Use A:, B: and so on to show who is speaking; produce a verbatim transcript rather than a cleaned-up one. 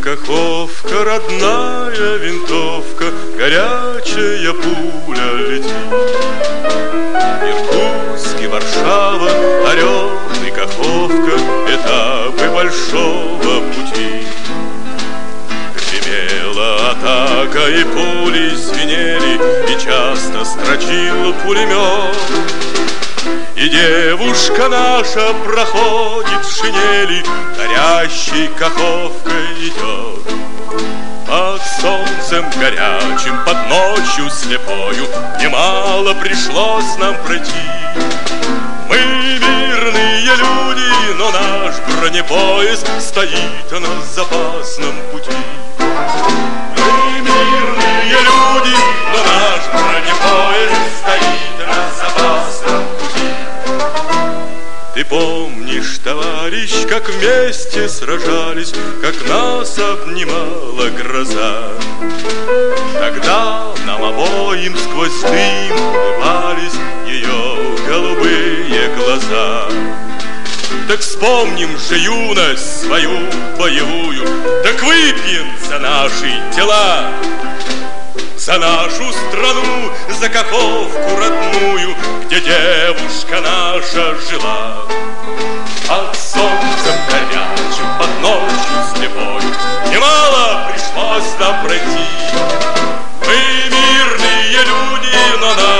A: Каховка, родная винтовка, горячая пуля летит. Иркутск и Варшава, Орел и Каховка, этапы большого пути. Гремела атака, и пули звенели, и часто строчил пулемет. И девушка наша проходит в шинели, горящей Каховкой идет. Под солнцем горячим, под ночью слепою немало пришлось нам пройти. Мы мирные люди, но наш бронепоезд стоит на запасном пути. Мы мирные люди, но наш бронепоезд стоит на запасном пути. Ты помнишь, товарищ, как вместе сражались, как нас обнимала гроза? Тогда нам обоим сквозь дым улыбались ее голубые глаза. Так вспомним же юность свою боевую, так выпьем за наши тела, за нашу страну, за Каховку родную, где девушка наша жила. Под солнцем горячим, под ночью слепой немало пришлось нам пройти. Мы мирные люди, но нам